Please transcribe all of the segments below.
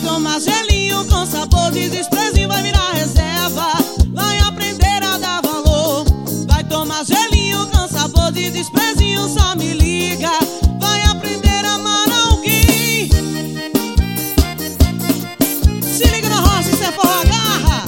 tomar gelinho com sabor de desprezo, vai virar reserva. Vai aprender a dar valor. Vai tomar gelinho com sabor de desprezinho, só me liga. Vai aprender a amar alguém. Se liga na roça, isso é forró, agarra.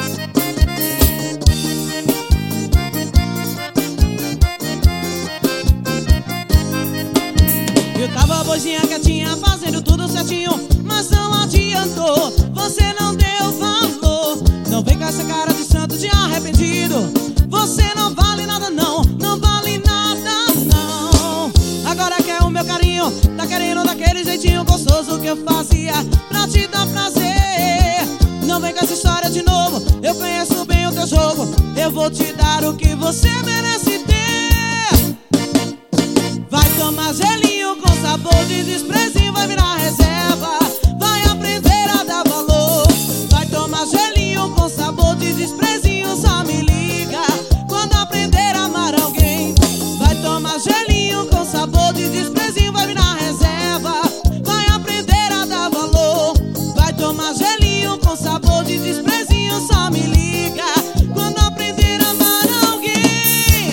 Eu tava boizinha quietinha, fazendo tudo certinho, mas não adiantou, você não deu valor. Não vem com essa cara de santo de arrependido. Você não vale nada não, não vale nada não. Agora quer o meu carinho, tá querendo daquele jeitinho gostoso que eu fazia pra te dar prazer. Não vem com essa história de novo, eu conheço bem o teu jogo. Eu vou te dar o que você merece ter. Vai tomar gelinho com sabor de desprezinho, vai virar reserva. Vai aprender a dar valor. Vai tomar gelinho com sabor de desprezinho, só me liga quando aprender a amar alguém. Vai tomar gelinho com sabor de desprezinho, vai virar reserva. Vai aprender a dar valor. Vai tomar gelinho com sabor de desprezinho, só me liga quando aprender a amar alguém.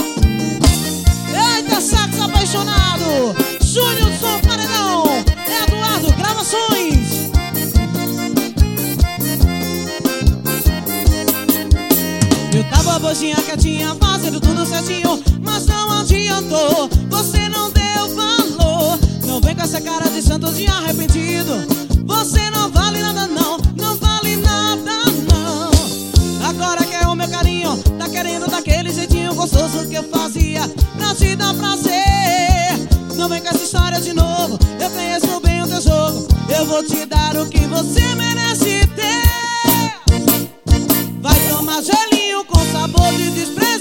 Eita, sax apaixonado, Júnior do Som Paredão, Eduardo Gravações. Eu tava boizinha quietinha, fazendo tudo certinho, mas não adiantou, você não deu valor. Não vem com essa cara de santo de arrependido. Você não vale nada não, não vale nada não. Agora quer o meu carinho, tá querendo daquele jeitinho gostoso que eu fazia pra te dar prazer. Não vem com essa história de novo, eu conheço bem o teu jogo. Eu vou te dar o que você merece ter. Vai tomar gelinho com sabor de desprezo.